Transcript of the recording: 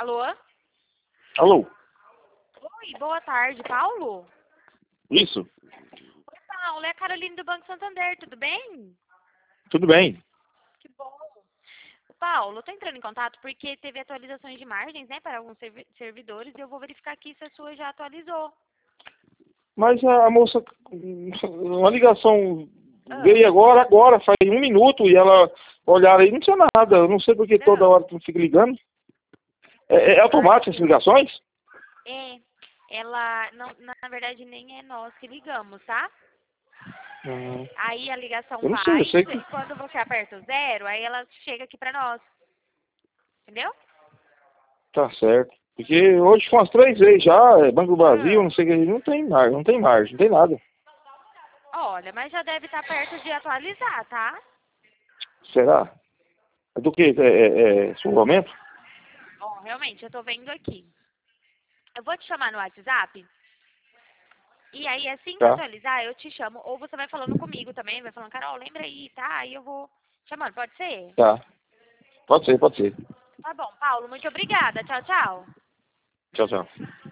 Alô? Alô? Oi, boa tarde, Paulo? Isso? Oi, Paulo, é a Caroline do Banco Santander, tudo bem? Tudo bem? Que bom. Paulo, eu tô entrando em contato porque teve atualizações de margens, né, para alguns servidores e eu vou verificar aqui se a sua já atualizou. Mas a moça, uma ligação Ah, veio agora, faz 1 minuto, e ela olhar aí, não tinha nada. Eu não sei porque toda hora não. tu fica ligando. É automático as ligações? É, ela, não, na verdade, nem é nós que ligamos, tá? Hum, Aí a ligação eu não sei, eu faz sei que e quando você aperta o 0, aí ela chega aqui pra nós. Entendeu? tá certo. Porque hoje foi umas 3 vezes já, Banco do Brasil, Ah, não sei o que, não tem margem, não tem nada. olha, mas já deve estar perto de atualizar, tá? Será? É do que? Suplemento? Ó, realmente, eu tô vendo aqui. Eu vou te chamar no WhatsApp e aí assim que Tá, atualizar eu te chamo. Ou você vai falando comigo também, vai falando, Carol, lembra aí, tá? Aí eu vou chamando, pode ser? tá. Pode ser, pode ser. Tá bom, Paulo, muito obrigada. Tchau, tchau. Tchau, tchau.